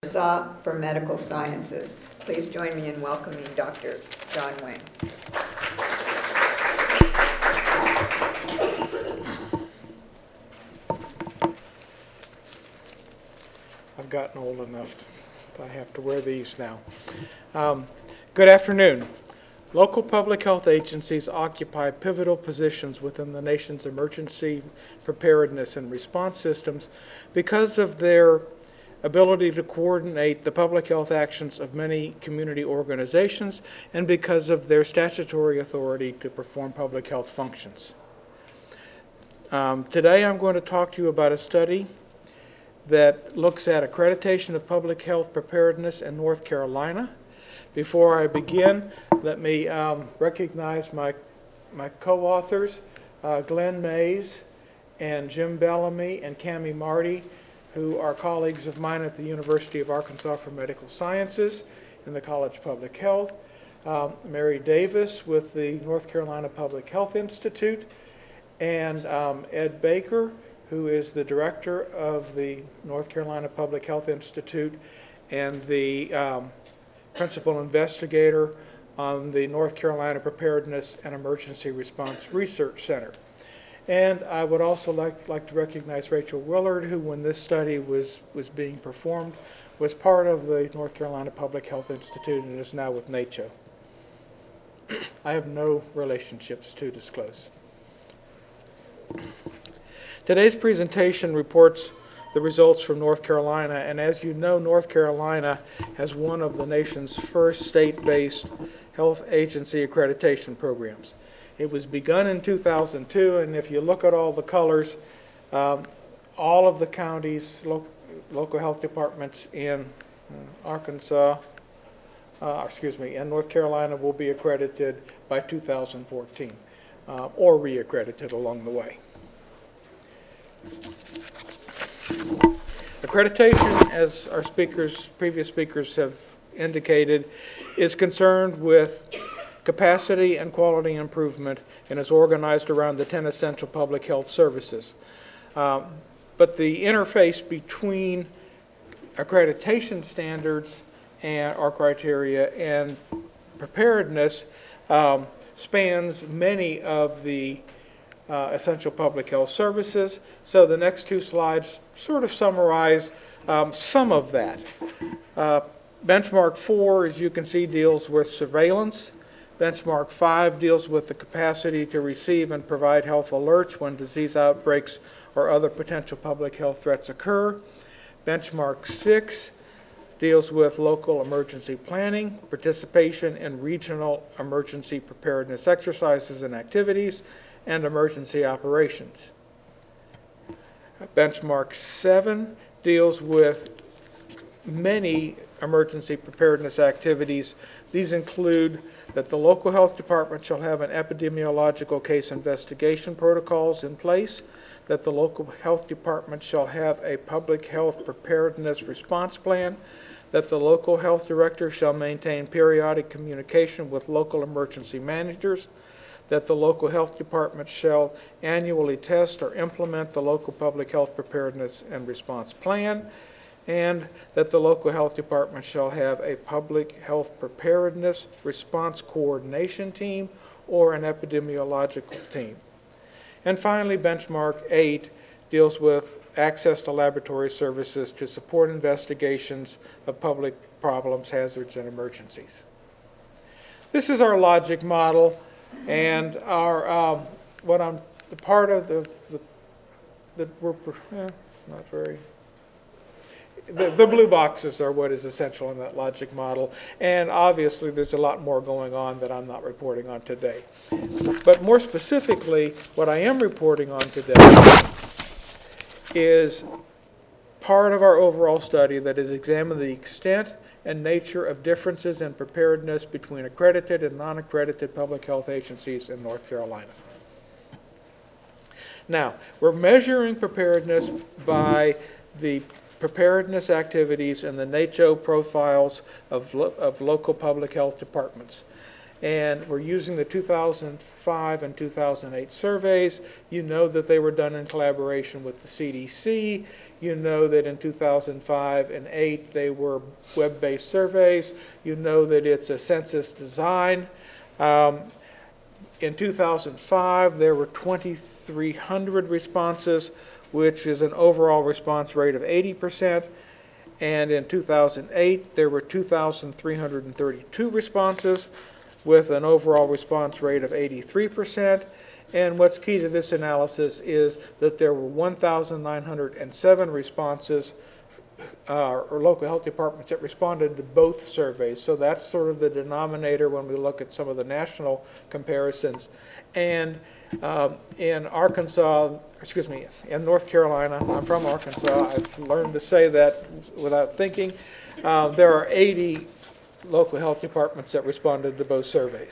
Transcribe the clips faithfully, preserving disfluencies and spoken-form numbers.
S A for Medical Sciences. Please join me in welcoming Doctor John Wang. I've gotten old enough that I have to wear these now. Um, good afternoon. Local public health agencies occupy pivotal positions within the nation's emergency preparedness and response systems because of their ability to coordinate the public health actions of many community organizations and because of their statutory authority to perform public health functions. Um, today I'm going to talk to you about a study that looks at accreditation of public health preparedness in North Carolina. Before I begin, let me um, recognize my, my co-authors, uh, Glenn Mays and Jim Bellamy and Cami Marty, who are colleagues of mine at the University of Arkansas for Medical Sciences in the College of Public Health, um, Mary Davis with the North Carolina Public Health Institute, and um, Ed Baker, who is the director of the North Carolina Public Health Institute and the um, principal investigator on the North Carolina Preparedness and Emergency Response Research Center. And I would also like, like to recognize Rachel Willard, who, when this study was, was being performed, was part of the North Carolina Public Health Institute and is now with NACCHO. I have no relationships to disclose. Today's presentation reports the results from North Carolina, and as you know, North Carolina has one of the nation's first state-based health agency accreditation programs. It was begun in two thousand two, and if you look at all the colors, um, all of the counties, lo local health departments in uh, Arkansas, uh, excuse me, in North Carolina will be accredited by two thousand fourteen, uh, or re-accredited along the way. Accreditation, as our speakers, previous speakers have indicated, is concerned with capacity and quality improvement and is organized around the ten essential public health services. Um, but the interface between accreditation standards and or criteria and preparedness um, spans many of the uh, essential public health services. So the next two slides sort of summarize um, some of that. Uh, benchmark four, as you can see, deals with surveillance. Benchmark five deals with the capacity to receive and provide health alerts when disease outbreaks or other potential public health threats occur. Benchmark six deals with local emergency planning, participation in regional emergency preparedness exercises and activities, and emergency operations. Benchmark seven deals with many emergency preparedness activities. These include that the local health department shall have an epidemiological case investigation protocols in place, that the local health department shall have a public health preparedness response plan, that the local health director shall maintain periodic communication with local emergency managers, that the local health department shall annually test or implement the local public health preparedness and response plan, and that the local health department shall have a public health preparedness response coordination team or an epidemiological team. And finally, benchmark eight deals with access to laboratory services to support investigations of public problems, hazards, and emergencies. This is our logic model, and our um, what I'm the part of the the that we're eh, not very. The, the blue boxes are what is essential in that logic model, and obviously there's a lot more going on that I'm not reporting on today. But more specifically, what I am reporting on today is part of our overall study that has examined the extent and nature of differences in preparedness between accredited and non-accredited public health agencies in North Carolina. Now, we're measuring preparedness by the preparedness activities and the NACCHO profiles of, lo of local public health departments. And we're using the two thousand five and two thousand eight surveys. You know that they were done in collaboration with the C D C. You know that in two thousand five and eight they were web-based surveys. You know that it's a census design. Um, in two thousand five there were twenty-three hundred responses, which is an overall response rate of eighty percent. And in two thousand eight there were two thousand three hundred thirty-two responses with an overall response rate of eighty-three percent. And what's key to this analysis is that there were one thousand nine hundred seven responses uh, or local health departments that responded to both surveys. So that's sort of the denominator when we look at some of the national comparisons. And um, in Arkansas, excuse me, in North Carolina, I'm from Arkansas, I've learned to say that without thinking, uh, there are eighty local health departments that responded to both surveys.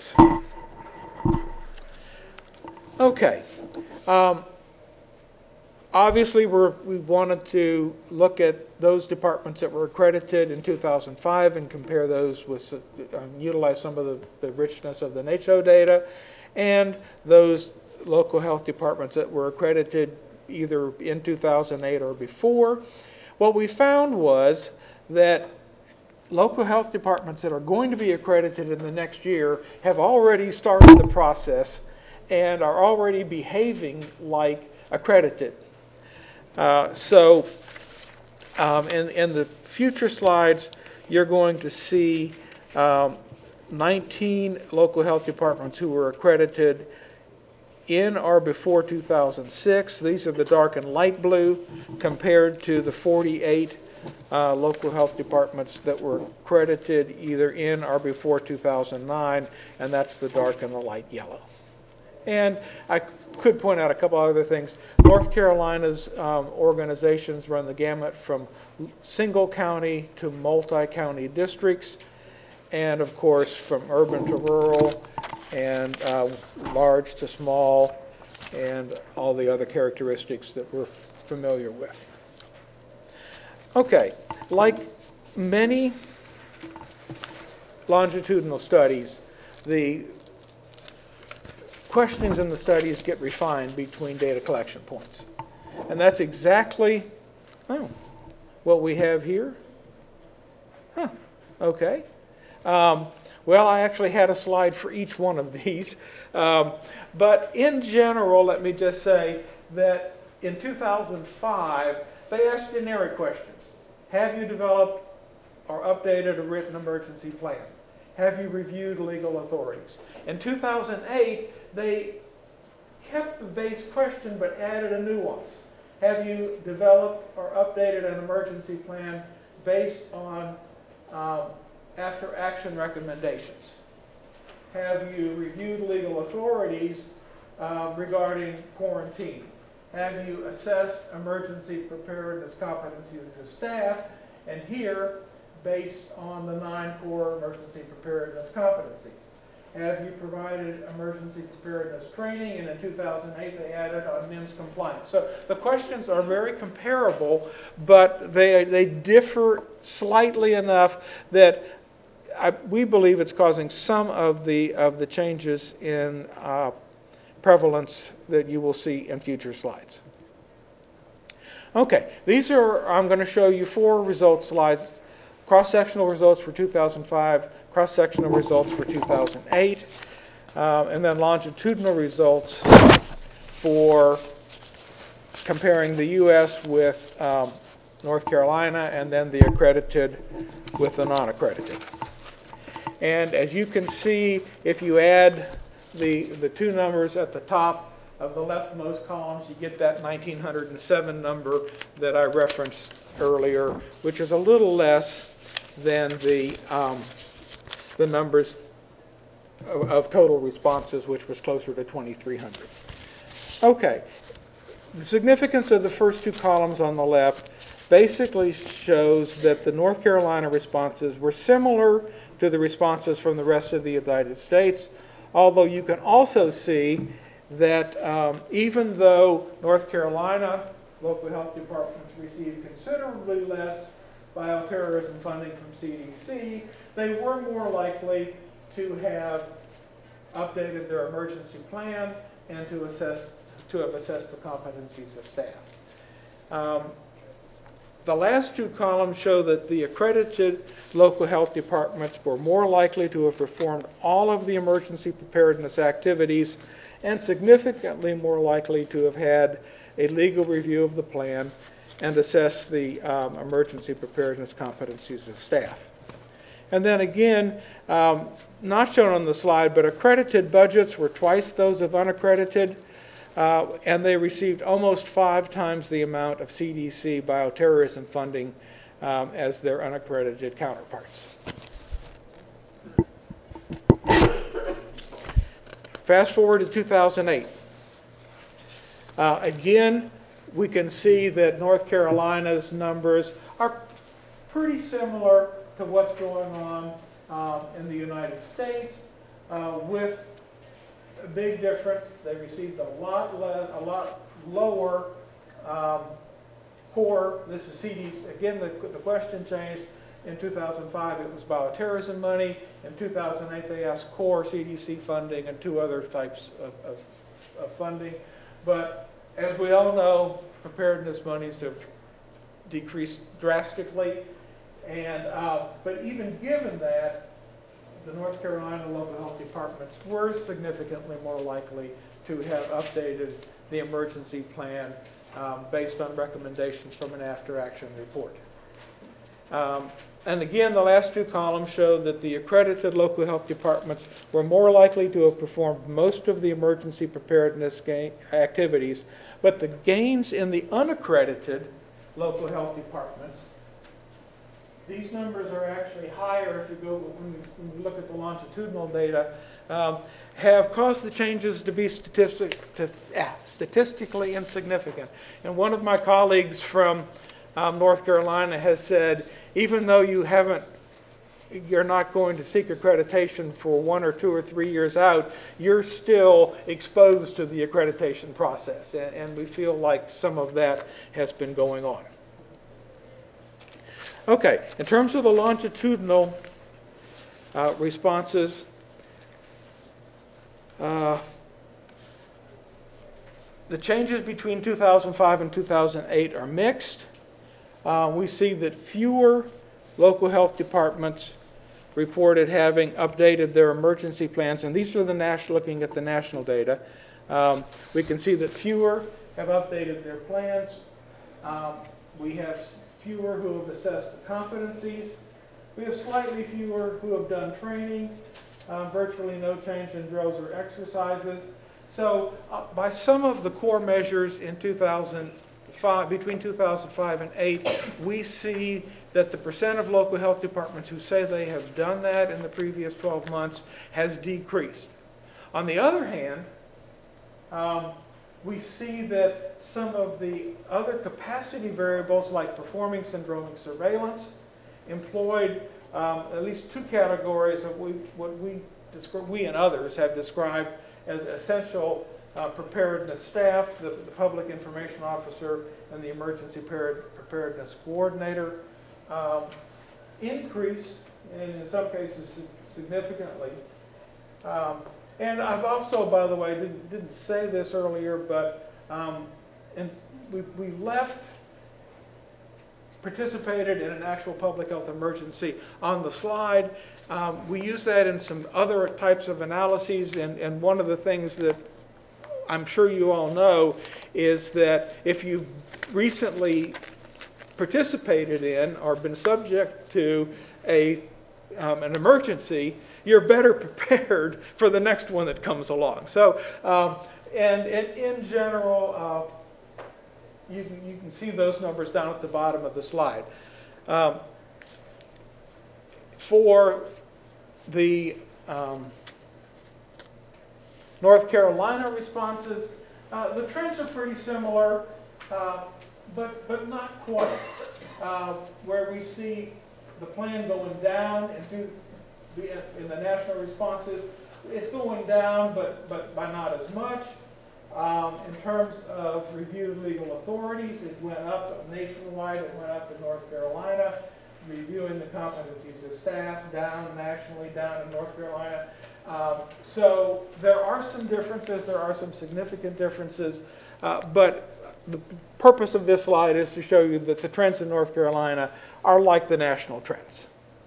Okay. Um, obviously, we're, we wanted to look at those departments that were accredited in two thousand five and compare those with, uh, utilize some of the, the richness of the N A C C O data, and those local health departments that were accredited either in two thousand eight or before. What we found was that local health departments that are going to be accredited in the next year have already started the process and are already behaving like accredited. Uh, so um, in, in the future slides, you're going to see um, nineteen local health departments who were accredited in or before two thousand six. These are the dark and light blue compared to the forty-eight uh, local health departments that were accredited either in or before two thousand nine, and that's the dark and the light yellow. And I could point out a couple other things. North Carolina's um, organizations run the gamut from single county to multi-county districts, and of course from urban to rural, and uh, large to small, and all the other characteristics that we're familiar with. Okay, like many longitudinal studies, the questionings in the studies get refined between data collection points. And that's exactly oh, what we have here. Huh, okay. Um, well, I actually had a slide for each one of these. Um, but in general, let me just say that in two thousand five, they asked generic questions. Have you developed or updated a written emergency plan? Have you reviewed legal authorities? In two thousand eight, they kept the base question but added a nuance. Have you developed or updated an emergency plan based on um, after action recommendations? Have you reviewed legal authorities uh, regarding quarantine? Have you assessed emergency preparedness competencies of staff? And here, based on the nine core emergency preparedness competencies. Have you provided emergency preparedness training? And in two thousand eight, they added on M I M S compliance. So the questions are very comparable, but they, they differ slightly enough that I, we believe it's causing some of the, of the changes in uh, prevalence that you will see in future slides. Okay, these are, I'm going to show you four results slides. Cross-sectional results for two thousand five, cross-sectional results for two thousand eight, uh, and then longitudinal results for comparing the U S with um, North Carolina, and then the accredited with the non-accredited. And as you can see, if you add the, the two numbers at the top of the leftmost columns, you get that one thousand nine hundred seven number that I referenced earlier, which is a little less than the um, the numbers of, of total responses, which was closer to twenty-three hundred. Okay, the significance of the first two columns on the left basically shows that the North Carolina responses were similar to the responses from the rest of the United States, although you can also see that um, even though North Carolina local health departments received considerably less bioterrorism funding from C D C, they were more likely to have updated their emergency plan and to assess to have assessed the competencies of staff. Um, the last two columns show that the accredited local health departments were more likely to have performed all of the emergency preparedness activities and significantly more likely to have had a legal review of the plan and assess the um, emergency preparedness competencies of staff. And then again, um, not shown on the slide, but accredited budgets were twice those of unaccredited, uh, and they received almost five times the amount of C D C bioterrorism funding um, as their unaccredited counterparts. Fast forward to two thousand eight. Uh, again, we can see that North Carolina's numbers are pretty similar to what's going on um, in the United States, uh, with a big difference. They received a lot less, a lot lower um, core. This is C D C. Again, the, the question changed. In two thousand five, it was bioterrorism money. In two thousand eight, they asked core C D C funding and two other types of, of, of funding. But as we all know, preparedness monies have decreased drastically. And uh, but even given that, the North Carolina local health departments were significantly more likely to have updated the emergency plan um, based on recommendations from an after-action report. Um, and again, the last two columns show that the accredited local health departments were more likely to have performed most of the emergency preparedness gain activities, but the gains in the unaccredited local health departments, these numbers are actually higher if you go when you, when you look at the longitudinal data, um, have caused the changes to be statistic, to, ah, statistically insignificant. And one of my colleagues from um, North Carolina has said, even though you haven't, you're not going to seek accreditation for one or two or three years out, you're still exposed to the accreditation process. And, and we feel like some of that has been going on. Okay, in terms of the longitudinal uh, responses, uh, the changes between two thousand five and two thousand eight are mixed. Uh, we see that fewer local health departments reported having updated their emergency plans, and these are the national, looking at the national data. Um, we can see that fewer have updated their plans. Um, we have fewer who have assessed the competencies. We have slightly fewer who have done training, um, virtually no change in drills or exercises. So uh, by some of the core measures in two thousand five, between two thousand five and eight, we see that the percent of local health departments who say they have done that in the previous twelve months has decreased. On the other hand, um, we see that some of the other capacity variables, like performing syndromic surveillance, employed um, at least two categories of we, what we, we and others have described as essential uh, preparedness staff, the, the public information officer and the emergency preparedness coordinator, um, increased, and in some cases significantly. Um, And I've also, by the way, didn't, didn't say this earlier, but um, and we, we left, participated in an actual public health emergency on the slide. Um, we use that in some other types of analyses, and, and one of the things that I'm sure you all know is that if you've recently participated in or been subject to a Um, an emergency, you're better prepared for the next one that comes along. So, um, and, and in general, uh, you, can, you can see those numbers down at the bottom of the slide. Um, for the um, North Carolina responses, uh, the trends are pretty similar, uh, but, but not quite. Uh, where we see the plan going down into the, in the national responses, it's going down, but, but by not as much. Um, in terms of reviewed legal authorities, it went up nationwide, it went up in North Carolina. Reviewing the competencies of staff, down nationally, down in North Carolina. Um, so there are some differences, there are some significant differences, uh, but the purpose of this slide is to show you that the trends in North Carolina are like the national trends.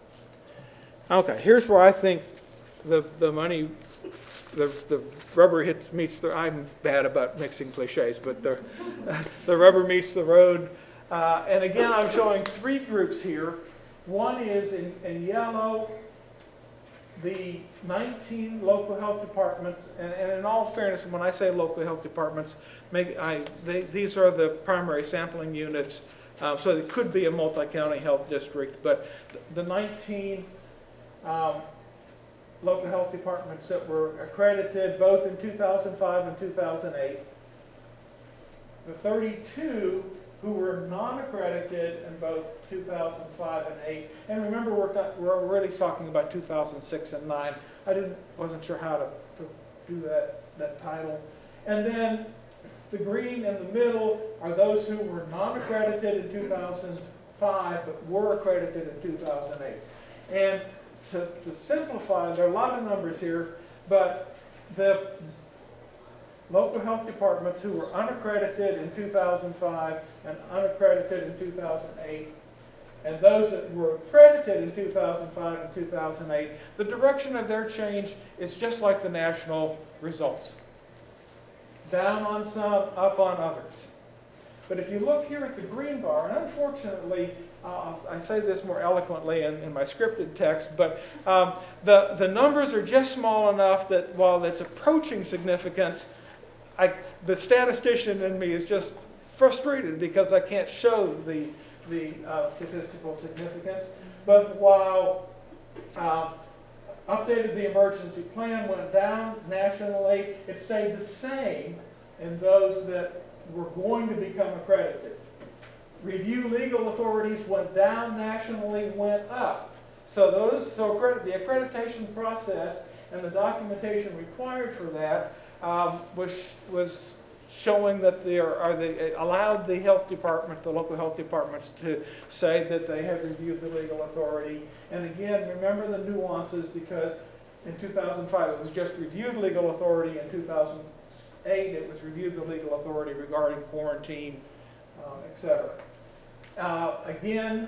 Okay, here's where I think the, the money, the, the rubber hits, meets the, I'm bad about mixing cliches, but the, the rubber meets the road. Uh, and again, I'm showing three groups here. One is in, in yellow, the nineteen local health departments, and, and in all fairness, when I say local health departments, maybe I, they, these are the primary sampling units, uh, so it could be a multi-county health district, but the nineteen um, local health departments that were accredited both in two thousand five and two thousand eight, the thirty-two who were non-accredited in both two thousand five and eight, and remember we're, got, we're already talking about two thousand six and nine. I didn't, wasn't sure how to, to do that, that title. And then the green in the middle are those who were non-accredited in two thousand five but were accredited in two thousand eight. And to, to simplify, there are a lot of numbers here, but the local health departments who were unaccredited in two thousand five and unaccredited in two thousand eight, and those that were accredited in two thousand five and two thousand eight, the direction of their change is just like the national results. Down on some, up on others. But if you look here at the green bar, and unfortunately, uh, I say this more eloquently in, in my scripted text, but um, the, the numbers are just small enough that while it's approaching significance, I, the statistician in me is just frustrated because I can't show the, the uh, statistical significance. But while uh, updated the emergency plan went down nationally, it stayed the same in those that were going to become accredited. Review legal authorities went down nationally, went up. So those, so the accreditation process and the documentation required for that um, was was showing that they are, are they allowed the health department, the local health departments, to say that they have reviewed the legal authority. And again, remember the nuances, because in two thousand five it was just reviewed legal authority. In two thousand eight it was reviewed the legal authority regarding quarantine, um, et cetera. Uh, again,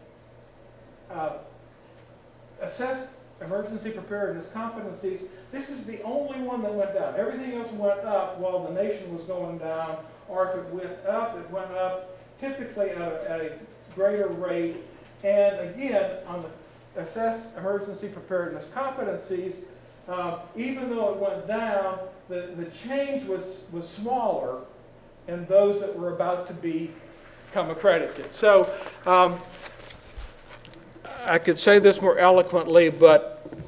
uh, assessed emergency preparedness competencies. This is the only one that went down. Everything else went up while the nation was going down, or if it went up, it went up typically at a, at a greater rate. And again, on the assessed emergency preparedness competencies, uh, even though it went down, the, the change was, was smaller in those that were about to be, become accredited. So um, I could say this more eloquently, but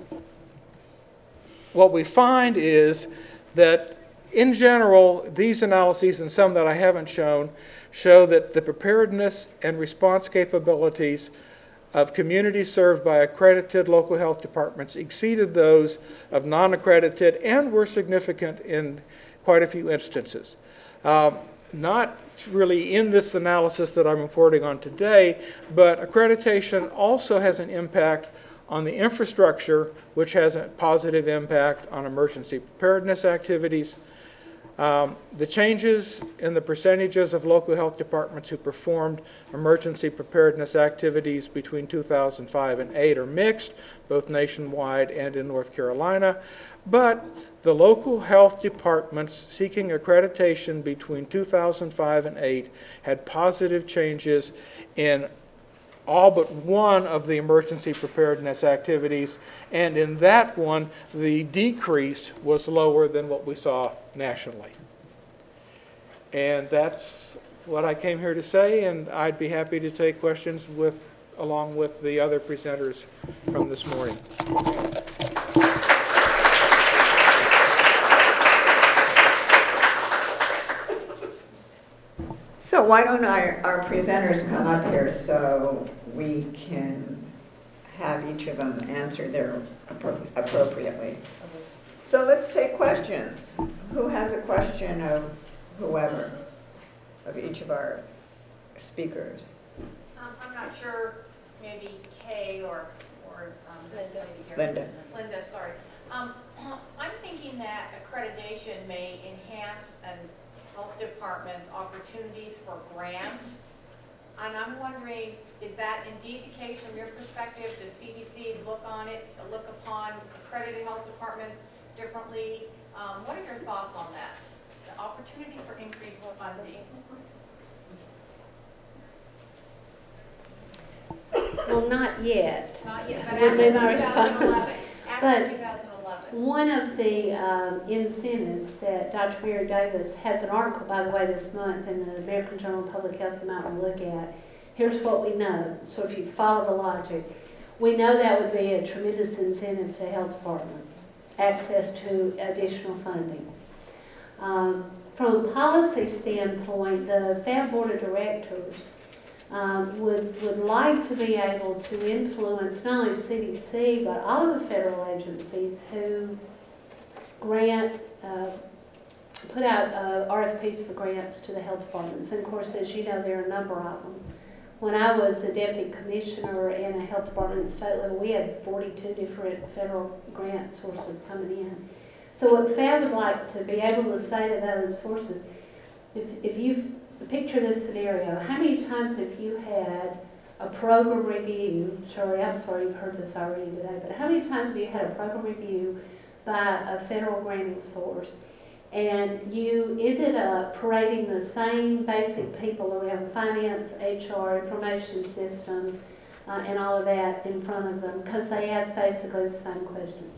what we find is that in general, these analyses and some that I haven't shown, show that the preparedness and response capabilities of communities served by accredited local health departments exceeded those of non-accredited and were significant in quite a few instances. Um, not really in this analysis that I'm reporting on today, but accreditation also has an impact on the infrastructure, which has a positive impact on emergency preparedness activities. Um, the changes in the percentages of local health departments who performed emergency preparedness activities between two thousand five and eight are mixed, both nationwide and in North Carolina. But the local health departments seeking accreditation between two thousand five and eight had positive changes in all but one of the emergency preparedness activities, and in that one, the decrease was lower than what we saw nationally. And that's what I came here to say, and I'd be happy to take questions with, along with the other presenters from this morning. So why don't our, our presenters come up here so we can have each of them answer their appro appropriately. So let's take questions. Who has a question of whoever, of each of our speakers? Um, I'm not sure, maybe Kay or, or um, Linda. Linda. Linda, sorry. Um, I'm thinking that accreditation may enhance and health departments opportunities for grants. And I'm wondering, is that indeed the case from your perspective? Does C D C look on it, look upon accredited health departments differently? Um, what are your thoughts on that? The opportunity for increased funding. Well, not yet. Not yet, but Would be my after response. two thousand eleven. After But two thousand eleven. one of the um, incentives that Doctor Mary Davis has an article, by the way, this month in the American Journal of Public Health you might want to look at. Here's what we know. So if you follow the logic, we know that would be a tremendous incentive to health departments, access to additional funding. Um, from a policy standpoint, the F A B Board of Directors um, would, would like to be able to influence not only C D C, but all of the federal agencies who grant, uh, put out uh, R F Ps for grants to the health departments. And of course, as you know, there are a number of them. When I was the deputy commissioner in a health department at the state level, we had forty-two different federal grant sources coming in. So what F A B would like to be able to say to those sources, if, if you picture this scenario, how many times have you had a program review, Shirley, I'm sorry you've heard this already today, but how many times have you had a program review by a federal granting source and you ended up parading the same basic people around finance, H R, information systems, uh, and all of that in front of them because they ask basically the same questions.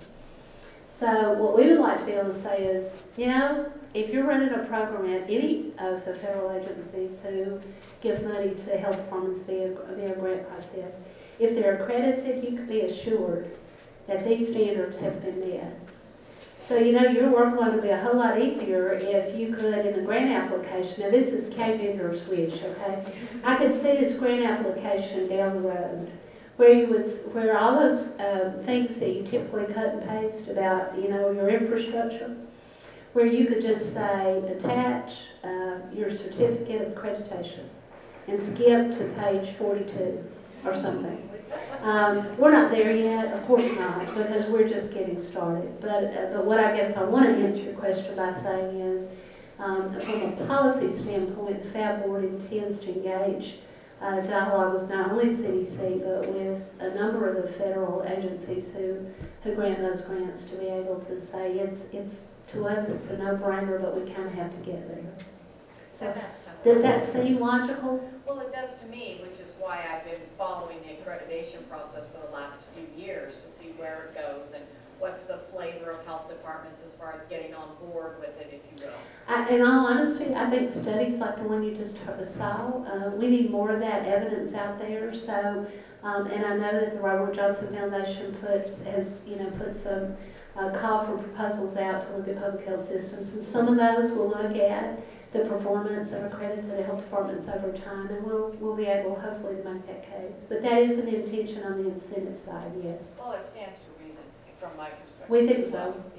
So what we would like to be able to say is, you know, if you're running a program at any of the federal agencies who give money to health departments via, via grant process, if they're accredited, you can be assured that these standards have been met. So, you know, your workload would be a whole lot easier if you could, in the grant application, now this is K-vendor switch, okay? I could see this grant application down the road where you would, where all those uh, things that you typically cut and paste about, you know, your infrastructure, where you could just say, attach uh, your certificate of accreditation and skip to page forty-two or something. Um, we're not there yet, of course not, because we're just getting started. But, uh, but what I guess I want to answer your question by saying is, um, from a policy standpoint, the F A B Board intends to engage uh, dialogue with not only C D C, but with a number of the federal agencies who, who grant those grants to be able to say, it's, it's to us, it's a no-brainer, but we kind of have to get there. So, does that seem logical? Well, it does to me, which is why I've been following the accreditation process for the last few years to see where it goes and what's the flavor of health departments as far as getting on board with it, if you will. I, in all honesty, I think studies like the one you just saw, uh, we need more of that evidence out there. So, um, and I know that the Robert Johnson Foundation puts has you know put some uh, call for proposals out to look at public health systems, and some of those will look at the performance of accredited health departments over time, and we'll we'll be able hopefully to make that case. But that is an intention on the incentive side, yes. Well, it stands to reason from my perspective. We think so. Yeah.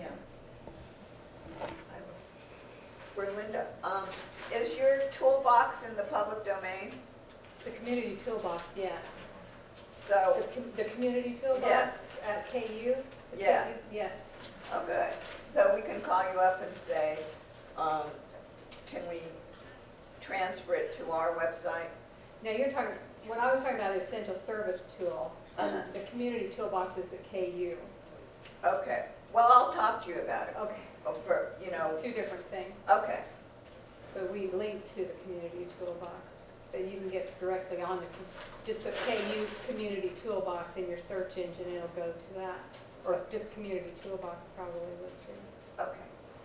Berlinda, um, is your toolbox in the public domain? The community toolbox, yeah. So, The, com the community toolbox Yes. at K U? The Yeah. K U? Yes. oh good. So we can call you up and say, um, can we transfer it to our website? Now you're talking, when I was talking about the essential service tool, Uh-huh. the community toolbox is at K U. Okay. Well, I'll talk to you about it. Okay. Oh, for, you know, Two different things, okay. but we link to the community toolbox. So you can get directly on the, com just put K U community toolbox in your search engine, it'll go to that. Or just community toolbox probably would too. Okay.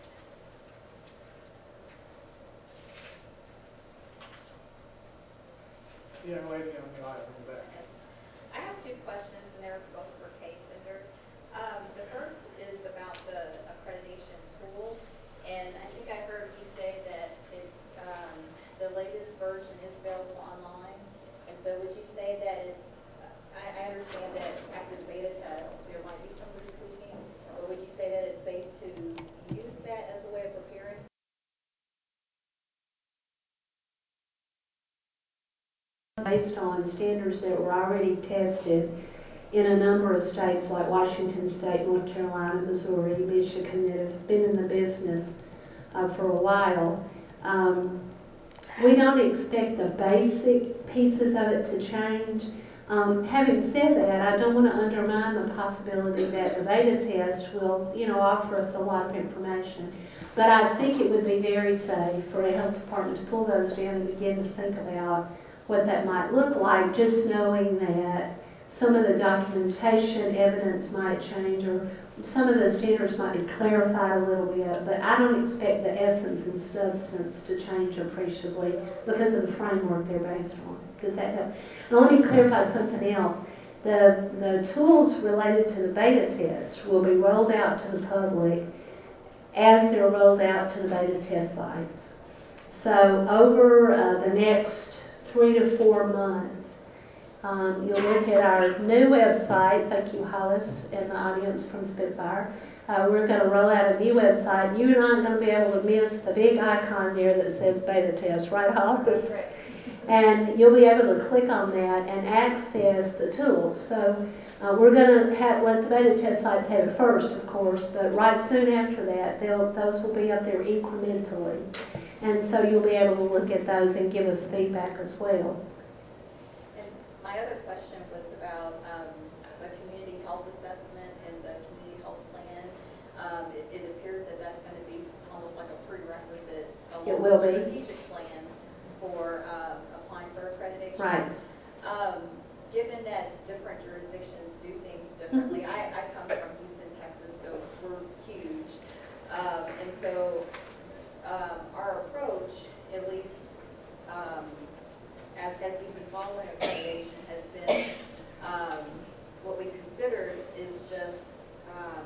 Young lady on the aisle in the back. I have two questions, and they're both for Kay Cinder. Um, the first is about the accreditation tool, and I think I heard you say that it, um, the latest version is available online. And so, would you say that it's? I, I understand that after the beta test, there might be some retweaking, but would you say that it's safe to use that as a way of preparing? Based on standards that were already tested in a number of states like Washington State, North Carolina, Missouri, Michigan, that have been in the business uh, for a while. Um, we don't expect the basic pieces of it to change. Um, having said that, I don't want to undermine the possibility that the beta test will, you know, offer us a lot of information. But I think it would be very safe for a health department to pull those down and begin to think about what that might look like, just knowing that some of the documentation evidence might change, or some of the standards might be clarified a little bit, but I don't expect the essence and substance to change appreciably because of the framework they're based on. Does that help? Now let me clarify something else. The, the tools related to the beta test will be rolled out to the public as they're rolled out to the beta test sites. So over uh, the next three to four months, Um, you'll look at our new website. Thank you, Hollis, and the audience from Spitfire. Uh, we're going to roll out a new website. You're not going to be able to miss the big icon there that says beta test, right, Hollis? Right. And you'll be able to click on that and access the tools. So uh, we're going to have, let the beta test sites have it first, of course, but right soon after that, they'll, those will be up there incrementally. And so you'll be able to look at those and give us feedback as well. My other question was about um, the community health assessment and the community health plan. Um, it, it appears that that's going to be almost like a prerequisite along It will the be. strategic plan for um, applying for accreditation. Right. Um, given that different jurisdictions do things differently, I, I come from Houston, Texas, so we're huge. Um, and so um, our approach, at least um, As, as we've been following accreditation, has been um, what we considered is just um,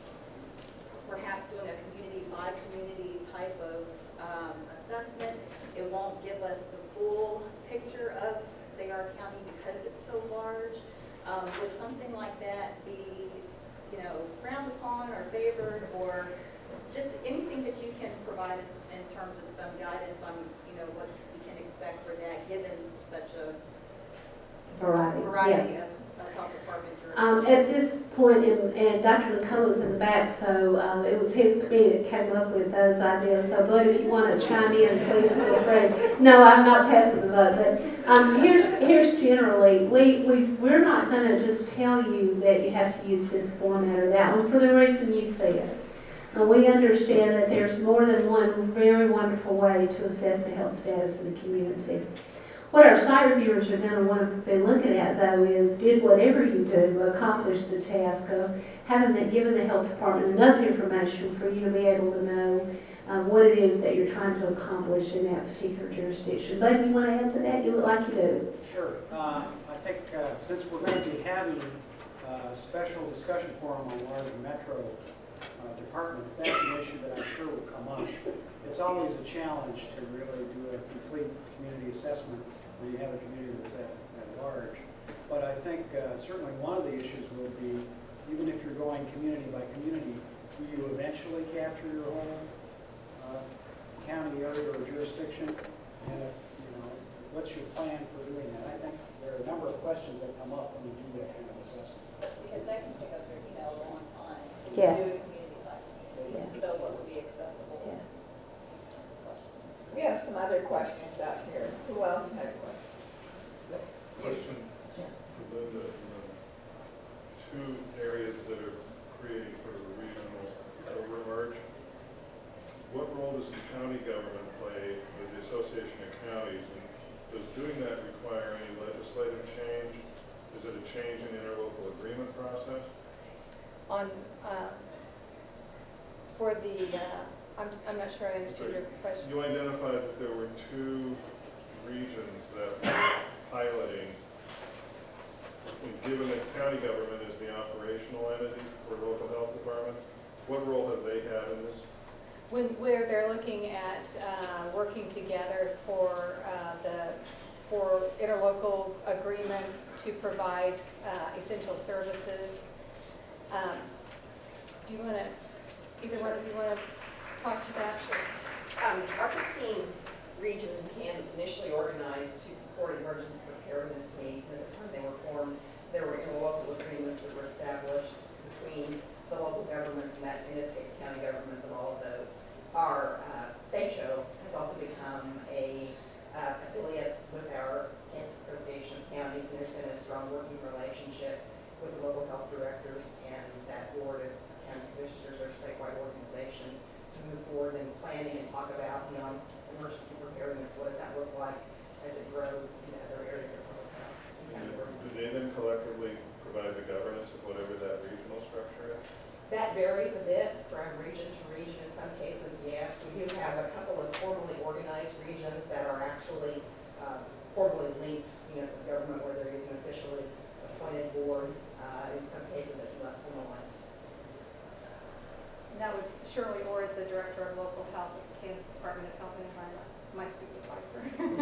perhaps doing a community by community type of um, assessment. It won't give us the full picture of Saint Arc County because it's so large. Um, would something like that be, you know, frowned upon or favored, or just anything that you can provide us in terms of some guidance on, you know, what expect for that, given such a Variety, variety yeah. of, of health department Um, at this point, in, and Doctor McCullough's in the back, so um, it was his committee that came up with those ideas. So, Bud, if you want to chime in, please feel free. No, I'm not passing the vote, but um, here's here's generally we we we're not going to just tell you that you have to use this format or that one for the reason you said. Uh, we understand that there's more than one very wonderful way to assess the health status of the community. What our site reviewers are going to want to be looking at, though, is did whatever you do accomplish the task of having that, given the health department enough information for you to be able to know um, what it is that you're trying to accomplish in that particular jurisdiction. Bud, you want to add to that? You look like you do. Sure. Uh, I think uh, since we're going to be having a special discussion forum on large metro Uh, departments, that's an issue that I'm sure will come up. It's always a challenge to really do a complete community assessment when you have a community that's that, that large. But I think uh, certainly one of the issues will be, even if you're going community by community, do you eventually capture your whole uh, county area or jurisdiction? And if, you know, what's your plan for doing that? I think there are a number of questions that come up when you do that kind of assessment. because that can take up, you know, a long time. Yeah. To do a community by community. Yeah. So what would be acceptable? Yeah. We have some other questions out here. Who else had a question? Question for Linda. Um, two areas that are creating sort of a regional overarch. What role does the county government play with the Association of Counties? And does doing that require any legislative change? Is it a change in the interlocal agreement process? On, uh, for the, uh, I'm, I'm not sure I understood your question. You identified that there were two regions that were piloting. And given that county government is the operational entity for local health departments, what role have they had in this? When, where they're looking at uh, working together for uh, the, for interlocal agreements to provide uh, essential services. Um, do you want to, either one of you want to talk to that? Um, our fifteen regions in Kansas initially organized to support emergency preparedness needs, and at the time they were formed, there were interlocal agreements that were established between the local governments and that, in this case, county governments and all of those. Our uh, state show has also become directors and that board of county commissioners or statewide organization to move forward in planning and talk about, you know, emergency preparedness, what does that look like as it grows in other areas of public health. and county Do organizations. they then collectively provide the governance of whatever that regional structure is? That varies a bit from region to region. In some cases, yes. We do have a couple of formally organized regions that are actually uh, formally linked, you know, to the government where there is an officially appointed board. Uh, in some cases, it's less formalized. And that was Shirley Orr, the Director of Local Health at the Kansas Department of Health and Environment, my supervisor.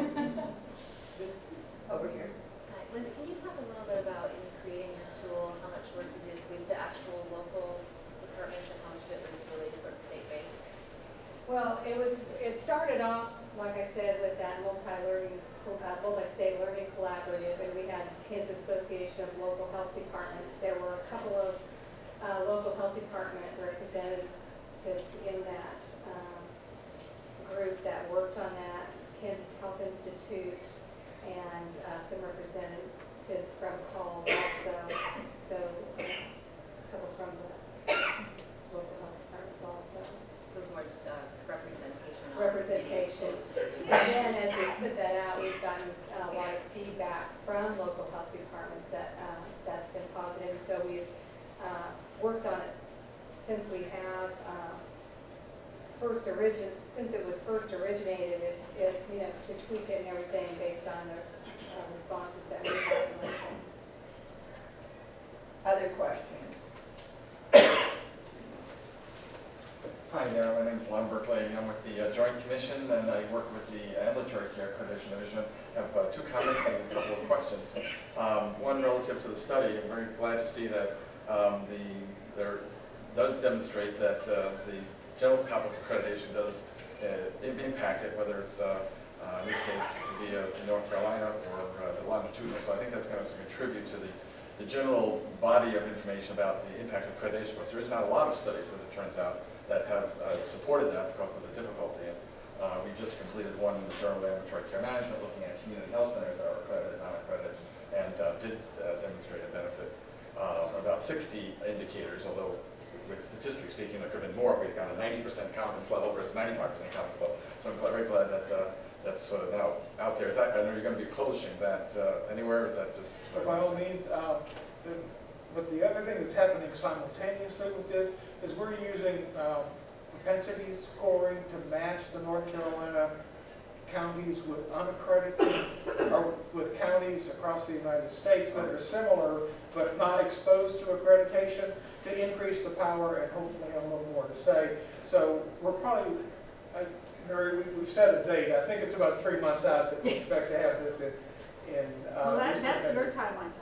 Over here. Hi, Liz, can you talk a little bit about in creating the tool, how much work you did with the actual local departments and how much of it was really sort of state-based? Well, it was, it started off, like I said, with that multi-learning, uh, multi-state learning collaborative, and we had Kansas Association of Local Health Departments. There were a couple of uh, local health department representatives in that um, group that worked on that, Kansas Health Institute, and uh, some representatives from Call also, so uh, a couple from the local health departments also. So it's more just uh, representation. on Representation. meeting. And then as we put that out, we've gotten a lot of feedback from local health departments that uh, that's been positive. So we've uh, worked on it since we have uh, first origin, since it was first originated, it, it you know, to tweak it and everything based on the uh, responses that we had. Other questions? Hi there, my name is Lon Berkeley. I'm with the uh, Joint Commission and I work with the Ambulatory Care Accreditation Division. I have uh, two comments and a couple of questions. Um, one relative to the study. I'm very glad to see that um, the there does demonstrate that uh, the general public accreditation does uh, impact it, whether it's uh, uh, in this case via North Carolina or uh, the longitudinal. So I think that's going to contribute to the, the general body of information about the impact of accreditation. Because there is not a lot of studies, as it turns out, that have uh, supported that because of the difficulty. And, uh, we just completed one in the Journal of Ambulatory Care Management looking at community health centers that are accredited and not accredited, and uh, did uh, demonstrate a benefit. Uh, about sixty indicators, although with statistics speaking, there could have been more if we had got a ninety percent confidence level versus ninety-five percent confidence level. So I'm glad, very glad that uh, that's sort of now out there. Is that, I know you're going to be publishing that uh, anywhere, or is that just? So by all means, uh, the, but the other thing that's happening simultaneously with this is we're using um, propensity scoring to match the North Carolina counties with unaccredited, or with counties across the United States that are similar but not exposed to accreditation, to increase the power and hopefully have a little more to say. So we're probably, I, Mary, we, we've set a date. I think it's about three months out that we expect to have this in. in uh, Well, that, this that's event. your timeline.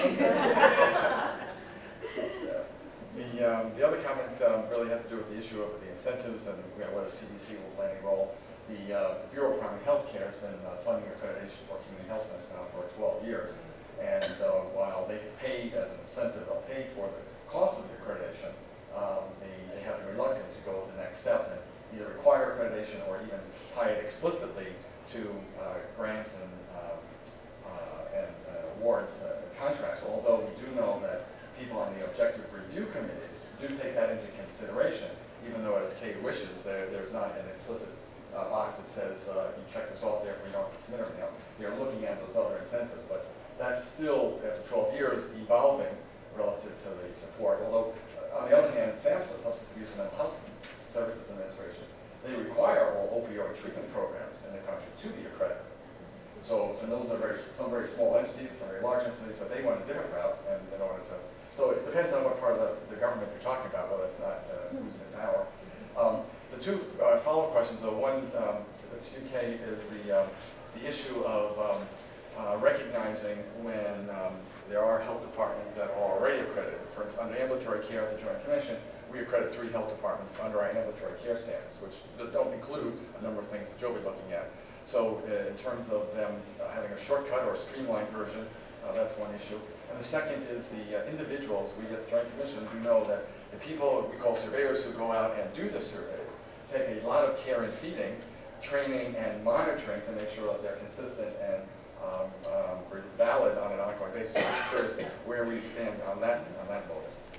The, um, the other comment um, really had to do with the issue of the incentives and you know, whether C D C will play any role. The, uh, the Bureau of Primary Health Care has been uh, funding accreditation for community health centers now for twelve years. And uh, while they pay as an incentive, they'll pay for the cost of the accreditation, um, they, they have been reluctant to go to the next step and either require accreditation or even tie it explicitly to uh, grants and, um, uh, and uh, awards uh, contracts. Although we do know that people on the objective review committees do take that into consideration, even though as Kay wishes, there, there's not an explicit uh, box that says uh, you check this off there if we don't submit it. You know, they're looking at those other incentives, but that's still, after twelve years, evolving relative to the support. Although, uh, on the other hand, SAMHSA, Substance Abuse and Mental Health Services Administration, they require all opioid treatment programs in the country to be accredited. So, and those are very, some very small entities, some very large entities, but they went a different route and in order to, so it depends on what part of the, the government you're talking about, whether it's not uh, who's in power. Um, the two uh, follow-up questions, though, one um, to U K is the, um, the issue of um, uh, recognizing when um, there are health departments that are already accredited. For instance, under ambulatory care at the Joint Commission, we accredit three health departments under our ambulatory care standards, which don't include a number of things that you'll be looking at. So uh, in terms of them uh, having a shortcut or a streamlined version, uh, that's one issue. And the second is the uh, individuals. We at the Joint Commission do know that the people we call surveyors who go out and do the surveys take a lot of care in feeding, training, and monitoring to make sure that they're consistent and um, um, valid on an ongoing basis. I'm just curious where we stand on that on that motive.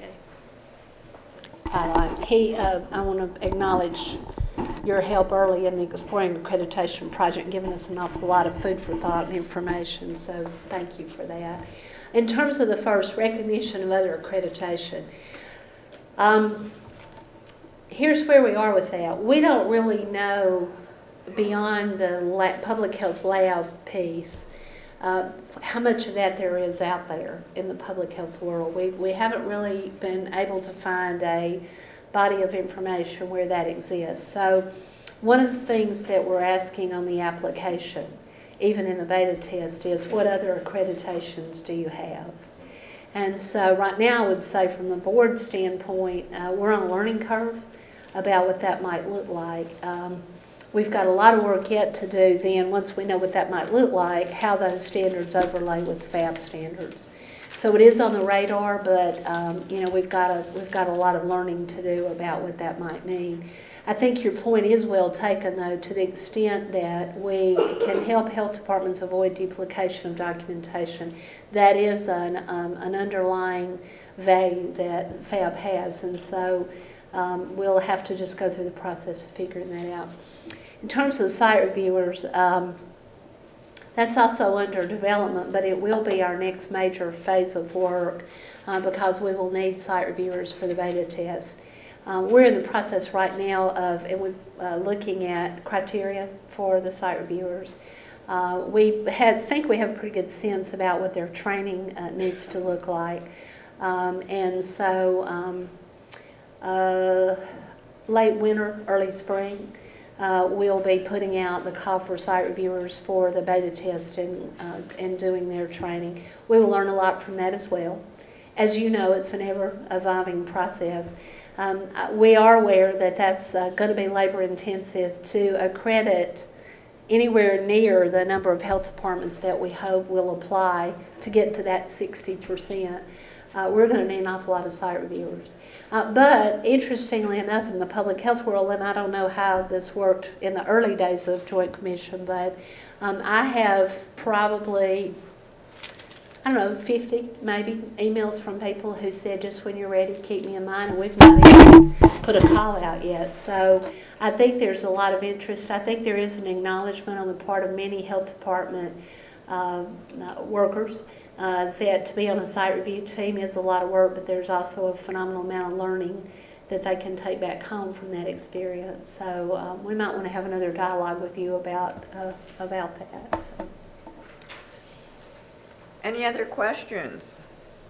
highlight. He, uh, I want to acknowledge your help early in the Exploring Accreditation project, giving us an awful lot of food for thought and information, so thank you for that. In terms of the first, recognition of other accreditation, um, here's where we are with that. We don't really know, beyond the lab, public health lab piece, uh, how much of that there is out there in the public health world. We, we haven't really been able to find a body of information where that exists. So one of the things that we're asking on the application, even in the beta test, is what other accreditations do you have? And so right now I would say from the board standpoint, uh, we're on a learning curve about what that might look like. Um, we've got a lot of work yet to do then, once we know what that might look like, how those standards overlay with F A B standards. So it is on the radar, but um, you know, we've got a we've got a lot of learning to do about what that might mean. I think your point is well taken, though, to the extent that we can help health departments avoid duplication of documentation. That is an um, an underlying value that F A B has, and so um, we'll have to just go through the process of figuring that out. In terms of the site reviewers, um, that's also under development, but it will be our next major phase of work uh, because we will need site reviewers for the beta test. Uh, we're in the process right now of and we're uh, looking at criteria for the site reviewers. Uh, we had, think we have a pretty good sense about what their training uh, needs to look like. Um, and so um, uh, late winter, early spring, Uh, we'll be putting out the call for site reviewers for the beta test and, uh, and doing their training. We will learn a lot from that as well. As you know, it's an ever-evolving process. Um, we are aware that that's uh, going to be labor-intensive to accredit anywhere near the number of health departments that we hope will apply to get to that sixty percent. Uh, we're going to need an awful lot of site reviewers. Uh, but interestingly enough, in the public health world, and I don't know how this worked in the early days of Joint Commission, but um, I have probably, I don't know, fifty maybe emails from people who said, just when you're ready, keep me in mind, and we've not even put a call out yet. So I think there's a lot of interest. I think there is an acknowledgement on the part of many health department uh, workers Uh, that to be on a site review team is a lot of work, but there's also a phenomenal amount of learning that they can take back home from that experience. So um, we might want to have another dialogue with you about uh, about that. So. Any other questions?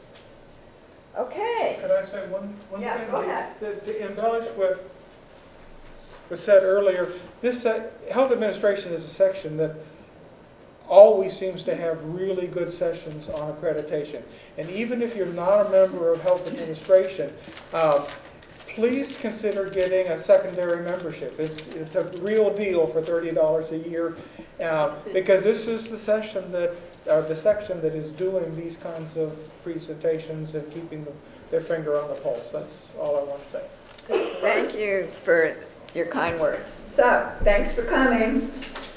Okay. Could I say one, one Yeah, thing? go ahead. To, to embellish what was said earlier, this uh, health administration is a section that always seems to have really good sessions on accreditation. And even if you're not a member of health administration, uh, please consider getting a secondary membership. It's, it's a real deal for thirty dollars a year uh, because this is the session that, or the section that is doing these kinds of presentations and keeping the, their finger on the pulse. That's all I want to say. Thank you for your kind words. So, thanks for coming.